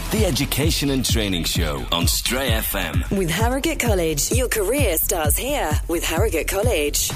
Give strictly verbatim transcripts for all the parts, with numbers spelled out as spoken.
The Education and Training Show on Stray F M. With Harrogate College. Your career starts here with Harrogate College.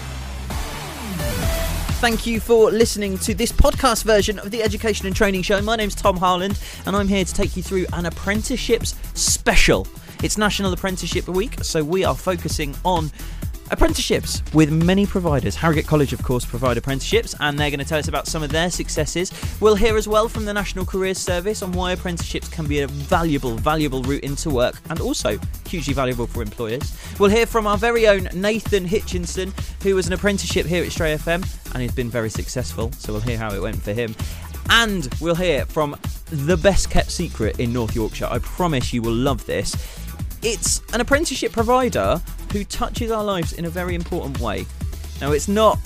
Thank you for listening to this podcast version of the Education and Training Show. My name's Tom Harland and I'm here to take you through an apprenticeships special. It's National Apprenticeship Week, so we are focusing on apprenticeships with many providers. Harrogate College, of course, provide apprenticeships, and they're going to tell us about some of their successes. We'll hear as well from the National Careers Service on why apprenticeships can be a valuable, valuable route into work, and also hugely valuable for employers. We'll hear from our very own Nathan Hitchinson, who was an apprenticeship here at Stray F M, and he's been very successful, so we'll hear how it went for him. And we'll hear from the best kept secret in North Yorkshire. I promise you will love this. It's an apprenticeship provider who touches our lives in a very important way. Now, it's not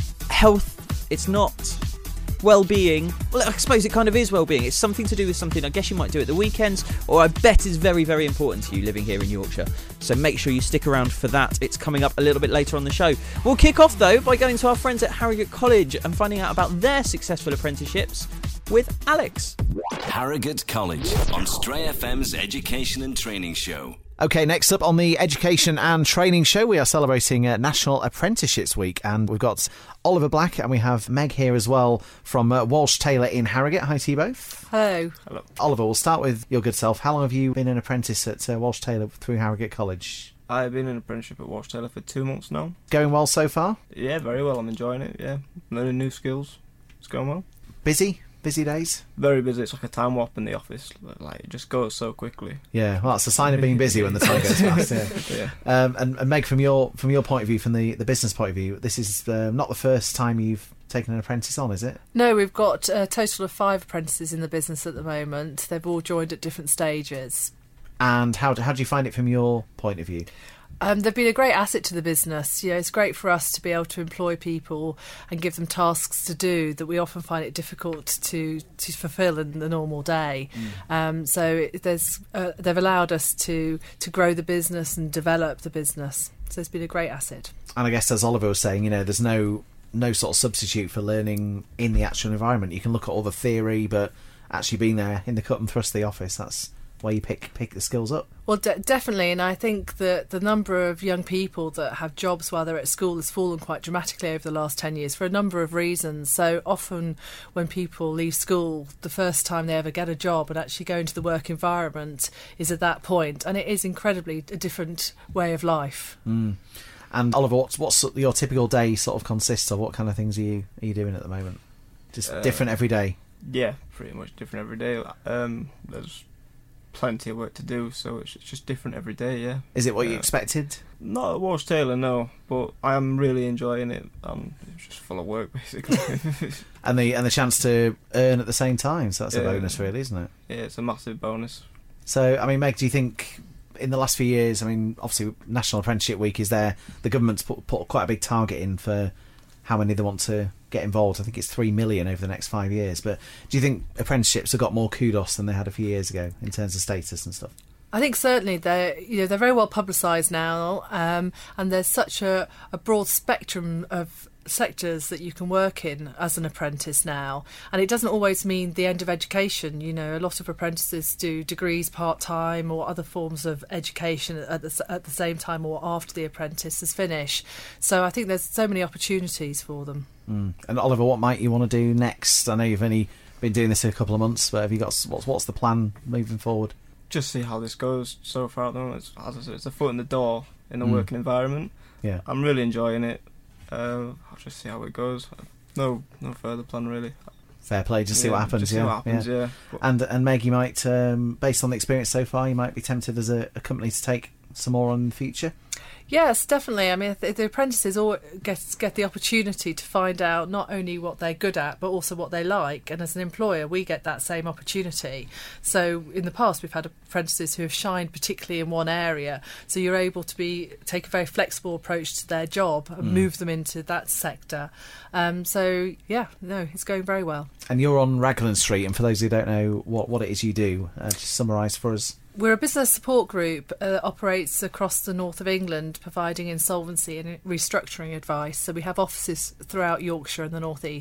health, it's not well-being. Well, I suppose it kind of is well-being. It's something to do with something I guess you might do at the weekends, or I bet is very, very important to you living here in Yorkshire. So make sure you stick around for that. It's coming up a little bit later on the show. We'll kick off, though, by going to our friends at Harrogate College and finding out about their successful apprenticeships with Alex. Harrogate College on Stray F M's Education and Training Show. OK, next up on the Education and Training Show, we are celebrating uh, National Apprenticeships Week, and we've got Oliver Black and we have Meg here as well from uh, Walsh Taylor in Harrogate. Hi to you both. Hello. Hello. Oliver, we'll start with your good self. How long have you been an apprentice at uh, Walsh Taylor through Harrogate College? I've been an apprenticeship at Walsh Taylor for two months now. Going well so far? Yeah, very well. I'm enjoying it, yeah. Learning new skills. It's going well. Busy? Busy days? Very busy. It's like a time warp in the office. Like, it just goes so quickly. Yeah, well, it's a sign of being busy when the time goes fast. Yeah. yeah. Um, and, and Meg, from your from your point of view, from the, the business point of view, this is uh, not the first time you've taken an apprentice on, is it? No, we've got a total of five apprentices in the business at the moment. They've all joined at different stages. And how do, how do you find it from your point of view? Um, they've been a great asset to the business. You know, it's great for us to be able to employ people and give them tasks to do that we often find it difficult to to fulfil in the normal day. Mm. Um, so it, there's uh, they've allowed us to to grow the business and develop the business. So it's been a great asset. And I guess, as Oliver was saying, you know, there's no no sort of substitute for learning in the actual environment. You can look at all the theory, but actually being there in the cut and thrust of the office, that's where you pick pick the skills up. Well, de- definitely, and I think that the number of young people that have jobs while they're at school has fallen quite dramatically over the last ten years for a number of reasons. So often when people leave school, the first time they ever get a job and actually go into the work environment is at that point, and it is incredibly a different way of life. Mm. And Oliver, what's, what's your typical day sort of consists of? What kind of things are you, are you doing at the moment? Just uh, different every day? Yeah, pretty much different every day. Um, there's plenty of work to do, so it's just different every day, yeah. Is it what uh, you expected? Not at Walsh Taylor, no, but I am really enjoying it. Um, it's just full of work, basically. and the and the chance to earn at the same time, so that's yeah. a bonus, really, isn't it? Yeah, it's a massive bonus. So, I mean, Meg, do you think in the last few years, I mean, obviously National Apprenticeship Week is there, the government's put, put quite a big target in for how many they want to get involved. I think it's three million over the next five years. But do you think apprenticeships have got more kudos than they had a few years ago in terms of status and stuff? I think certainly they're you know they're very well publicised now, um, and there's such a, a broad spectrum of sectors that you can work in as an apprentice now, and it doesn't always mean the end of education. You know, a lot of apprentices do degrees part-time or other forms of education at the, at the same time or after the apprentice has finished. So I think there's so many opportunities for them. Mm. And Oliver, what might you want to do next? I know you've only been doing this for a couple of months, but have you got what's what's the plan moving forward? Just see how this goes so far at the moment. It's, as I said, it's a foot in the door in the mm. working environment. Yeah, I'm really enjoying it. Uh, I'll just see how it goes. No, no further plan really. Fair play. Just yeah, see what happens. Just yeah, see what happens. Yeah. yeah. And and Meg, you might, um, based on the experience so far, you might be tempted as a, a company to take some more on in the future. Yes, definitely. I mean, the, the apprentices all get get the opportunity to find out not only what they're good at, but also what they like. And as an employer, we get that same opportunity. So in the past, we've had apprentices who have shined particularly in one area. So you're able to be take a very flexible approach to their job and mm. move them into that sector. Um, so yeah, no, it's going very well. And you're on Raglan Street. And for those who don't know what what it is you do, uh, just summarise for us. We're a business support group uh, that operates across the north of England, providing insolvency and restructuring advice. So we have offices throughout Yorkshire and the north east.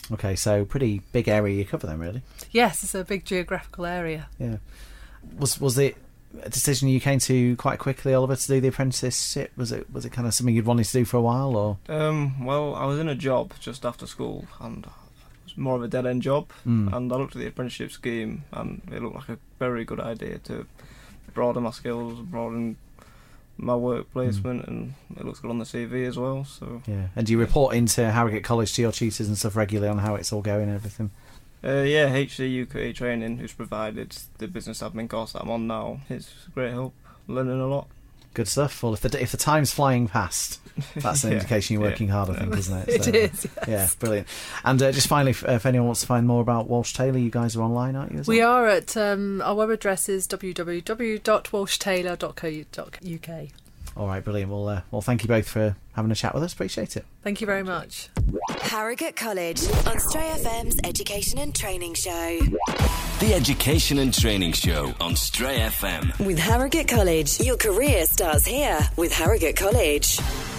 Okay, so pretty big area you cover then, really. Yes, it's a big geographical area. Yeah. Was was it a decision you came to quite quickly, Oliver, to do the apprenticeship? Was it was it kind of something you'd wanted to do for a while, or? Um, well, I was in a job just after school, and it was more of a dead-end job, Mm. and I looked at the apprenticeship scheme, and it looked like a very good idea to broaden my skills, broaden my work placement, and it looks good on the C V as well. So Yeah. And do you report into Harrogate College to your tutors and stuff regularly on how it's all going and everything? uh, yeah, H C U K training, who's provided the business admin course that I'm on now, it's great help, learning a lot. Good stuff. Well, if the if the time's flying past, that's an Yeah, indication you're working yeah. hard, I think, isn't it? It So, is, yes. Yeah, brilliant. And uh, just finally, if, if anyone wants to find more about Walsh Taylor, you guys are online, aren't you? As We well? are at, um, our web address is w w w dot walsh taylor dot co dot u k. All right, brilliant. Well, uh, well, thank you both for having a chat with us. Appreciate it. Thank you very much. Harrogate College on Stray F M's Education and Training Show. The Education and Training Show on Stray F M. With Harrogate College, your career starts here with Harrogate College.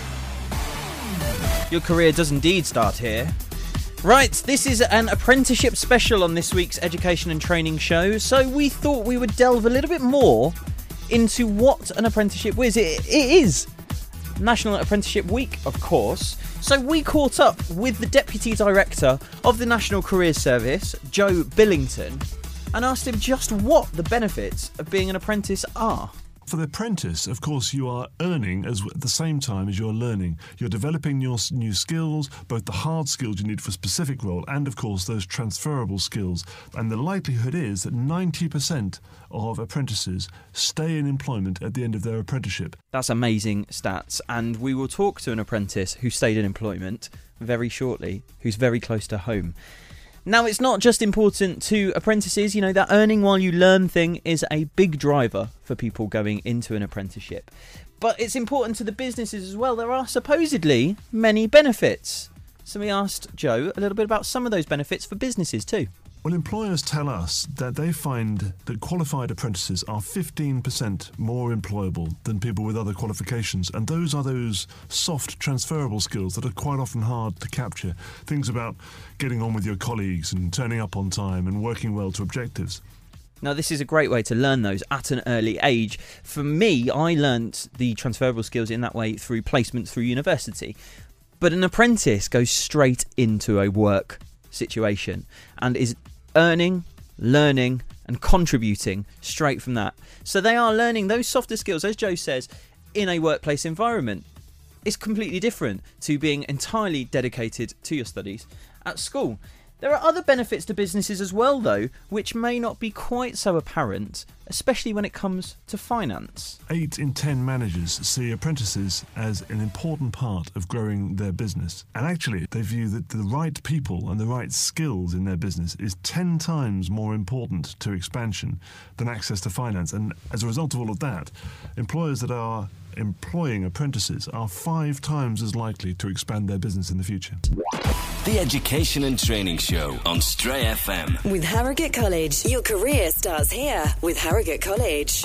Your career does indeed start here. Right, this is an apprenticeship special on this week's Education and Training Show, so we thought we would delve a little bit more into what an apprenticeship is. It, it is National Apprenticeship Week, of course, so we caught up with the Deputy Director of the National Careers Service, Joe Billington, and asked him just what the benefits of being an apprentice are. For the apprentice, of course, you are earning as at the same time as you're learning. You're developing your s- new skills, both the hard skills you need for a specific role and, of course, those transferable skills. And the likelihood is that ninety percent of apprentices stay in employment at the end of their apprenticeship. That's amazing stats, and we will talk to an apprentice who stayed in employment very shortly, who's very close to home. Now, it's not just important to apprentices, you know, that earning while you learn thing is a big driver for people going into an apprenticeship. But it's important to the businesses as well. There are supposedly many benefits. So we asked Joe a little bit about some of those benefits for businesses too. Well, employers tell us that they find that qualified apprentices are fifteen percent more employable than people with other qualifications, and those are those soft transferable skills that are quite often hard to capture. Things about getting on with your colleagues and turning up on time and working well to objectives. Now, this is a great way to learn those at an early age. For me, I learnt the transferable skills in that way through placement through university. But an apprentice goes straight into a work situation and is earning, learning and contributing straight from that. So they are learning those softer skills, as Joe says, in a workplace environment. It's completely different to being entirely dedicated to your studies at school. There are other benefits to businesses as well, though, which may not be quite so apparent, especially when it comes to finance. Eight in ten managers see apprentices as an important part of growing their business. And actually, they view that the right people and the right skills in their business is ten times more important to expansion than access to finance. And as a result of all of that, employers that are employing apprentices are five times as likely to expand their business in the future. The Education and Training Show on Stray F M. With Harrogate College, your career starts here with Harrogate College.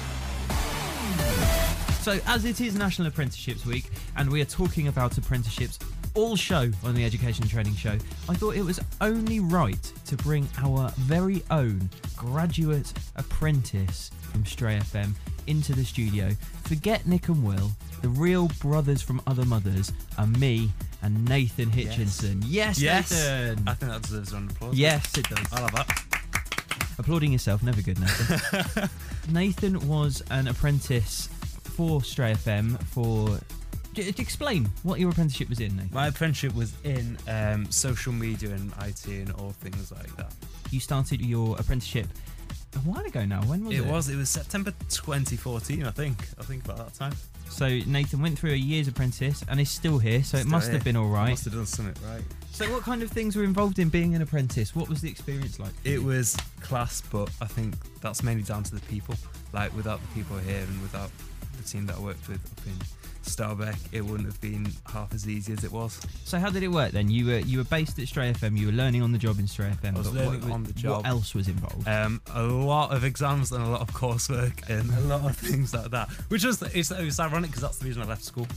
So, as it is National Apprenticeships Week, and we are talking about apprenticeships all show on the Education and Training Show, I thought it was only right to bring our very own graduate apprentice from Stray F M into the studio. Forget Nick and Will, the real brothers from other mothers are me and Nathan Hitchinson. Yes, Yes. Nathan! I think that deserves an applause. Yes, it does. I love that. Applauding yourself, never good, Nathan. Nathan was an apprentice for Stray F M for... D- explain what your apprenticeship was in, Nathan. My apprenticeship was in um, social media and I T and all things like that. You started your apprenticeship a while ago now. When was it? It was. It was September twenty fourteen, I think. I think about that time. So Nathan went through a year's apprentice and is still here, so it Still must here. have been all right. Must have done something right. So what kind of things were involved in being an apprentice? What was the experience like? It was class, but I think that's mainly down to the people. Like, without the people here and without the team that I worked with up in Starbeck, it wouldn't have been half as easy as it was. So how did it work then? You were you were based at Stray F M. You were learning on the job in Stray F M. I was but learning what, on the job. What else was involved? Um, a lot of exams and a lot of coursework and a lot of things like that. Which was it's, it was ironic because that's the reason I left school.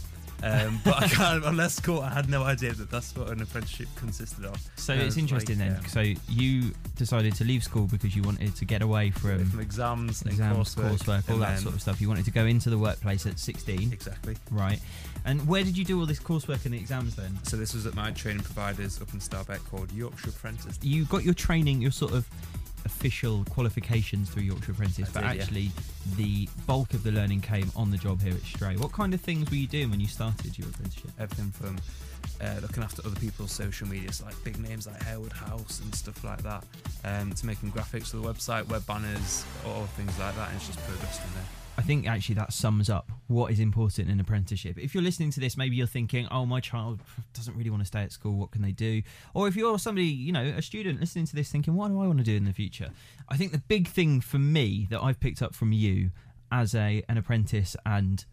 Um, but I can't, on that school, I had no idea that that's what an apprenticeship consisted of. So Uh, it's interesting like, then. um, So you decided to leave school because you wanted to get away from, from exams, and exams, coursework, coursework, all and that then- sort of stuff. You wanted to go into the workplace at sixteen, Exactly. right? And where did you do all this coursework and the exams then? So this was at my training providers up in Starbeck called Yorkshire Apprentice. You got your training, your sort of official qualifications through Yorkshire Apprentice, I but did, yeah. actually the bulk of the learning came on the job here at Stray. What kind of things were you doing when you started your apprenticeship? Everything from uh, looking after other people's social media, so like big names like Harewood House and stuff like that, um, to making graphics for the website, web banners, or things like that, and it's just progressed from there. I think actually that sums up what is important in an apprenticeship. If you're listening to this, maybe you're thinking, oh, my child doesn't really want to stay at school, what can they do? Or if you're somebody, you know, a student listening to this thinking, what do I want to do in the future? I think the big thing for me that I've picked up from you as a an apprentice and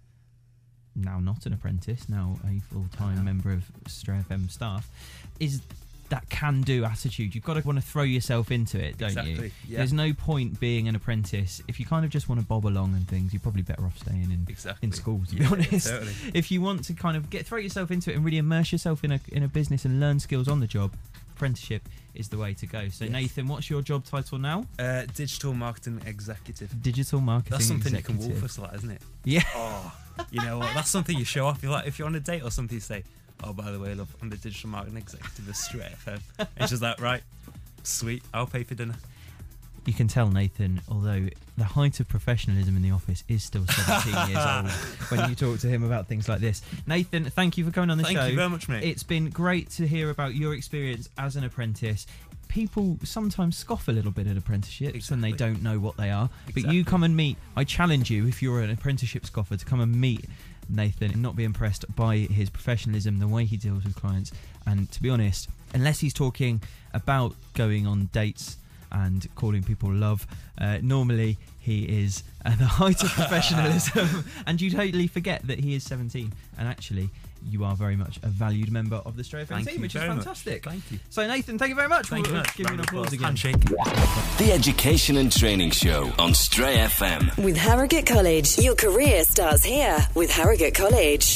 now not an apprentice, now a full-time Uh-huh. member of Stray F M staff, is that can-do attitude. You've got to want to throw yourself into it, don't you? Exactly, yeah. There's no point being an apprentice if you kind of just want to bob along and things. You're probably better off staying in Exactly. in school, to Yeah, be honest. totally. If you want to kind of get throw yourself into it and really immerse yourself in a in a business and learn skills on the job, apprenticeship is the way to go. So Yes. Nathan, what's your job title now? Uh, digital marketing executive. Digital marketing That's something executive. you can wolf us like, isn't it? Yeah. Oh, you know what? That's something you show off. You're like, if you're on a date or something, you say, "Oh, by the way, love, I'm the digital marketing executive of Stray F M." And it's just like, right, sweet, I'll pay for dinner. You can tell Nathan, although the height of professionalism in the office is still seventeen years old when you talk to him about things like this. Nathan, thank you for coming on the Thank show. you very much, mate. It's been great to hear about your experience as an apprentice. People sometimes scoff a little bit at apprenticeships and they Exactly. don't know what they are. But Exactly. you come and meet, I challenge you, if you're an apprenticeship scoffer, to come and meet Nathan and not be impressed by his professionalism, the way he deals with clients. And to be honest, unless he's talking about going on dates and calling people love, uh, normally he is at the height of professionalism. And you totally forget that he is seventeen. And actually, you are very much a valued member of the Stray F M Thank team, you which is very much. fantastic. Thank you. So Nathan, thank you very much. Thank We'll you very much. give you an Round of applause again. Handshake. The Education and Training Show on Stray F M. With Harrogate College, your career starts here with Harrogate College.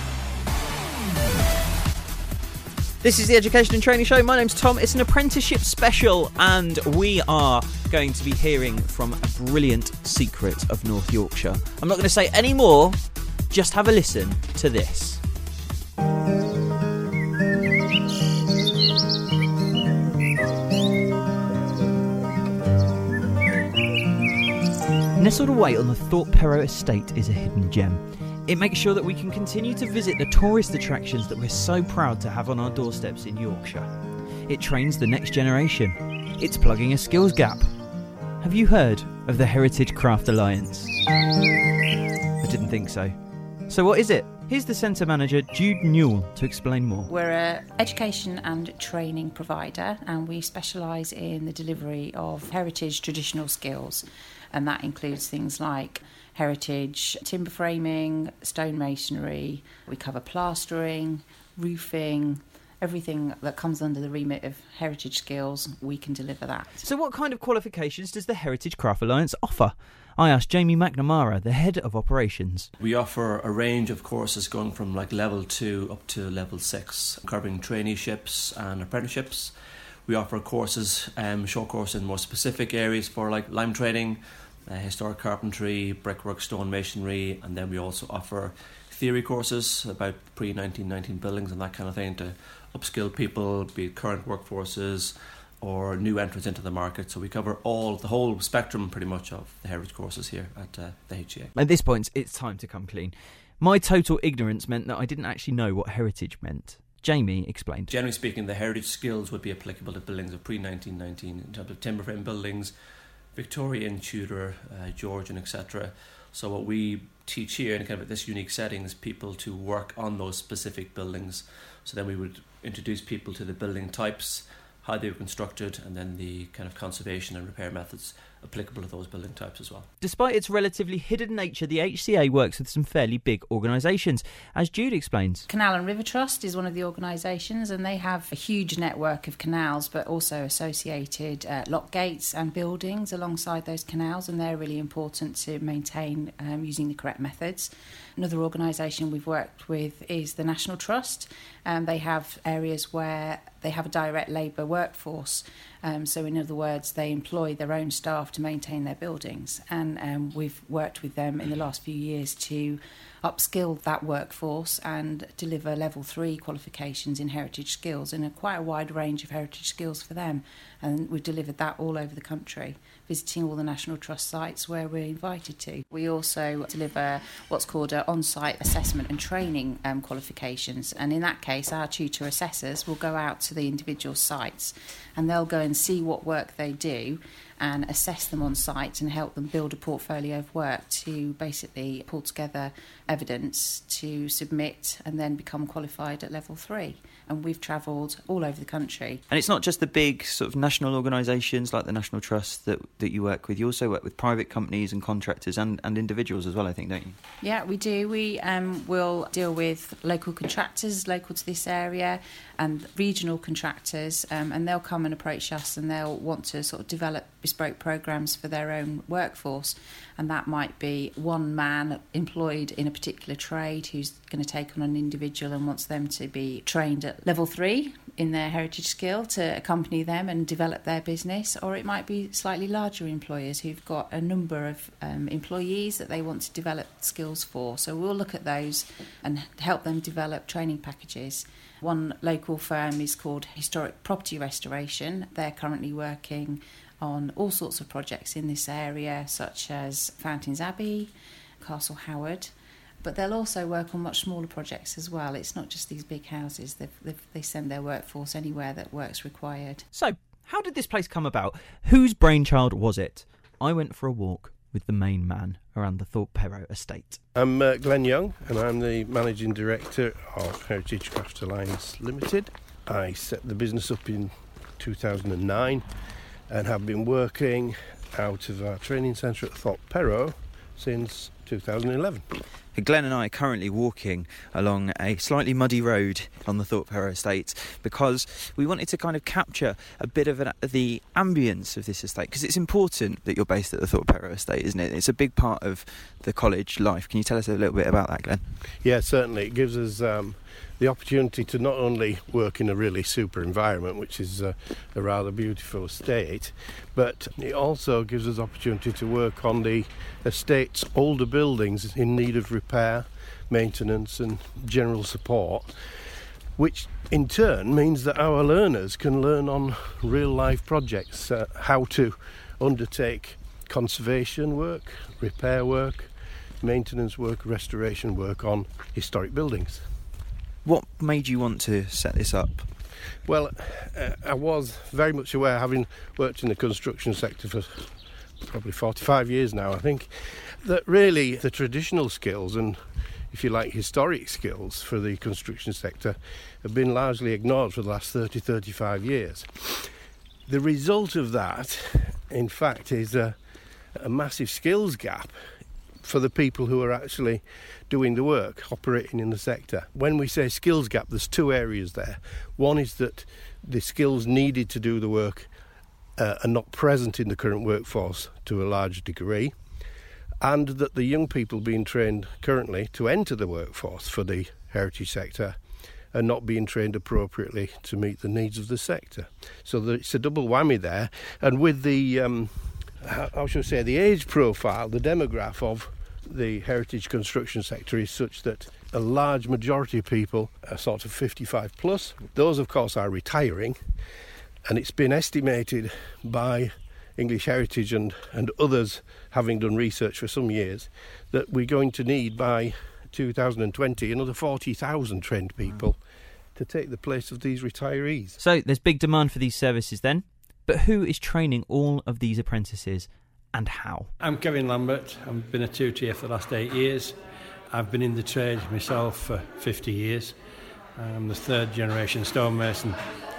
This is the Education and Training Show. My name's Tom. It's an apprenticeship special, and we are going to be hearing from a brilliant secret of North Yorkshire. I'm not going to say any more. Just have a listen to this. Nestled away on the Thorpe Perrow estate is a hidden gem. It makes sure that we can continue to visit the tourist attractions that we're so proud to have on our doorsteps in Yorkshire. It trains the next generation. It's plugging a skills gap. Have you heard of the Heritage Craft Alliance? I didn't think so. So what is it? Here's the centre manager, Jude Newell, to explain more. We're an education and training provider, and we specialise in the delivery of heritage traditional skills, and that includes things like heritage timber framing, stone masonry. We cover plastering, roofing, everything that comes under the remit of heritage skills. We can deliver that. So what kind of qualifications does the Heritage Craft Alliance offer? I asked Jamie McNamara, the head of operations. We offer a range of courses going from like level two up to level six, covering traineeships and apprenticeships. We offer courses, um, short courses in more specific areas for like lime trading, uh, historic carpentry, brickwork, stone masonry, and then we also offer theory courses about pre nineteen nineteen buildings and that kind of thing to upskill people, be it current workforces or new entrants into the market. So we cover all the whole spectrum pretty much of the heritage courses here at uh, the H E A. At this point, it's time to come clean. My total ignorance meant that I didn't actually know what heritage meant. Jamie explained. Generally speaking, the heritage skills would be applicable to buildings of pre nineteen nineteen in terms of timber frame buildings, Victorian, Tudor, uh, Georgian, et cetera. So what we teach here in kind of this unique setting is people to work on those specific buildings. So then we would introduce people to the building types, how they were constructed, and then the kind of conservation and repair methods applicable to those building types as well. Despite its relatively hidden nature, the H C A works with some fairly big organisations, as Jude explains. Canal and River Trust is one of the organisations, and they have a huge network of canals, but also associated uh, lock gates and buildings alongside those canals, and they're really important to maintain um, using the correct methods. Another organisation we've worked with is the National Trust. Um, they have areas where they have a direct labour workforce. Um, so in other words, they employ their own staff to maintain their buildings. And um, we've worked with them in the last few years to upskill that workforce and deliver level three qualifications in heritage skills, and a quite a wide range of heritage skills for them. And we've delivered that all over the country, visiting all the National Trust sites where we're invited to. We also deliver what's called an on-site assessment and training um, qualifications, and in that case our tutor assessors will go out to the individual sites and they'll go and see what work they do and assess them on site and help them build a portfolio of work to basically pull together evidence to submit and then become qualified at level three. And we've travelled all over the country. And it's not just the big sort of national organisations like the National Trust that, that you work with. You also work with private companies and contractors and, and individuals as well, I think, don't you? Yeah, we do. We um, will deal with local contractors local to this area and regional contractors, um, and they'll come and approach us and they'll want to sort of develop bespoke programmes for their own workforce. And that might be one man employed in a particular trade who's going to take on an individual and wants them to be trained at level three in their heritage skill to accompany them and develop their business. Or it might be slightly larger employers who've got a number of um, employees that they want to develop skills for. So we'll look at those and help them develop training packages. One local firm is called Historic Property Restoration. They're currently working on all sorts of projects in this area, such as Fountains Abbey, Castle Howard, but they'll also work on much smaller projects as well. It's not just these big houses. They've, they've, they send their workforce anywhere that work's required. So, how did this place come about? Whose brainchild was it? I went for a walk with the main man around the Thorpe Perrow estate. I'm uh, Glenn Young, and I'm the Managing Director of Heritage Crafts Alliance Limited. I set the business up in two thousand nine and have been working out of our training centre at Thorpe Perrow since two thousand eleven. Glenn and I are currently walking along a slightly muddy road on the Thorpe Perrow estate because we wanted to kind of capture a bit of an, the ambience of this estate, because it's important that you're based at the Thorpe Perrow estate, isn't it? It's a big part of the college life. Can you tell us a little bit about that, Glenn? Yeah, certainly. It gives us um, the opportunity to not only work in a really super environment, which is uh, a rather beautiful estate, but it also gives us opportunity to work on the estate's older buildings in need of repair, maintenance and general support, which in turn means that our learners can learn on real life projects uh, how to undertake conservation work, repair work, maintenance work, restoration work on historic buildings. What made you want to set this up? Well, uh, I was very much aware, having worked in the construction sector for probably forty-five years now, I think, that really the traditional skills and, if you like, historic skills for the construction sector have been largely ignored for the last thirty, thirty-five years. The result of that, in fact, is a, a massive skills gap for the people who are actually doing the work, operating in the sector. When we say skills gap, there's two areas there. One is that the skills needed to do the work uh, are not present in the current workforce to a large degree, and that the young people being trained currently to enter the workforce for the heritage sector are not being trained appropriately to meet the needs of the sector. So it's a double whammy there. And with the, um, how should I say, the age profile, the demograph of the heritage construction sector is such that a large majority of people are sort of fifty-five plus. Those, of course, are retiring, and it's been estimated by English Heritage and, and others, having done research for some years, that we're going to need by two thousand twenty another forty thousand trained people to take the place of these retirees. So there's big demand for these services then, but who is training all of these apprentices and how? I'm Kevin Lambert. I've been a tutor here for the last eight years. I've been in the trade myself for fifty years. I'm the third generation stonemason.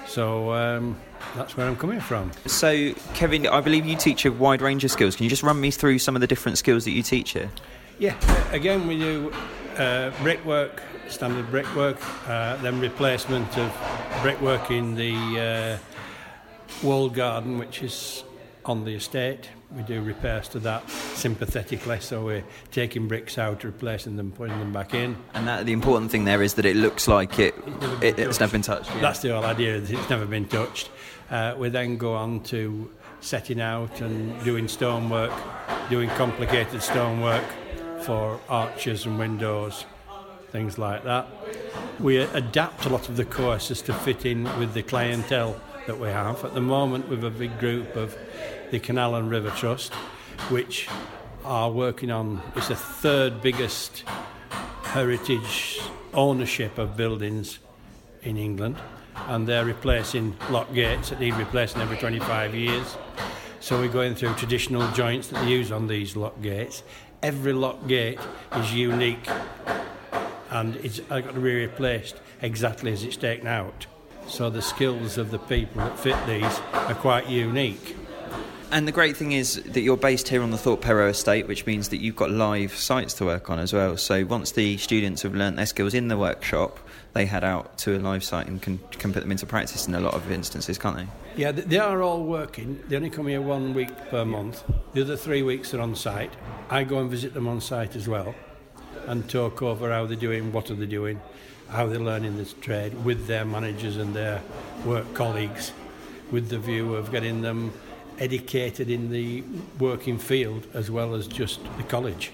So um, that's where I'm coming from. So, Kevin, I believe you teach a wide range of skills. Can you just run me through some of the different skills that you teach here? Yeah, again, we do uh, brickwork, standard brickwork, uh, then replacement of brickwork in the uh, walled garden, which is on the estate. We do repairs to that sympathetically, so we're taking bricks out, replacing them, putting them back in. And that, the important thing there is that it looks like it, it it's never been touched. Yeah. That's the whole idea, that it's never been touched. Uh, we then go on to setting out and doing stonework, doing complicated stonework for arches and windows, things like that. We adapt a lot of the courses to fit in with the clientele that we have. At the moment, we have a big group of the Canal and River Trust, which are working on, it's the third biggest heritage ownership of buildings in England, and they're replacing lock gates that need replacing every twenty-five years. So we're going through traditional joints that they use on these lock gates. Every lock gate is unique, and it's got to be replaced exactly as it's taken out. So the skills of the people that fit these are quite unique. And the great thing is that you're based here on the Thorpe Perrow estate, which means that you've got live sites to work on as well. So once the students have learnt their skills in the workshop, they head out to a live site and can, can put them into practice in a lot of instances, can't they? Yeah, they are all working. They only come here one week per month. The other three weeks are on site. I go and visit them on site as well and talk over how they're doing, what are they doing, how they're learning this trade with their managers and their work colleagues, with the view of getting them educated in the working field as well as just the college.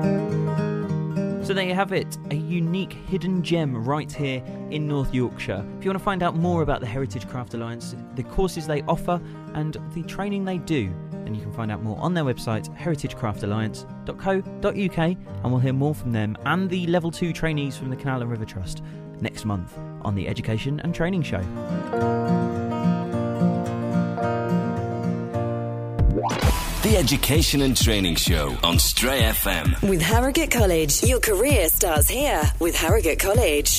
So there you have it, a unique hidden gem right here in North Yorkshire. If you want to find out more about the Heritage Craft Alliance, the courses they offer and the training they do, then you can find out more on their website, heritage craft alliance dot co dot uk, and we'll hear more from them and the Level two trainees from the Canal and River Trust next month on the Education and Training Show. The Education and Training Show on Stray F M. With Harrogate College. Your career starts here with Harrogate College.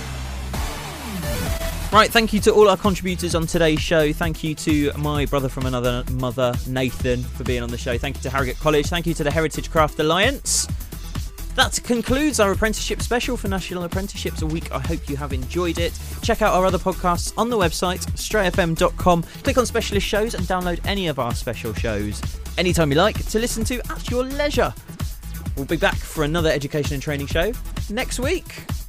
Right, thank you to all our contributors on today's show. Thank you to my brother from another mother, Nathan, for being on the show. Thank you to Harrogate College. Thank you to the Heritage Craft Alliance. That concludes our apprenticeship special for National Apprenticeships a week. I hope you have enjoyed it. Check out our other podcasts on the website, stray f m dot com. Click on specialist shows and download any of our special shows anytime you like to listen to at your leisure. We'll be back for another education and training show next week.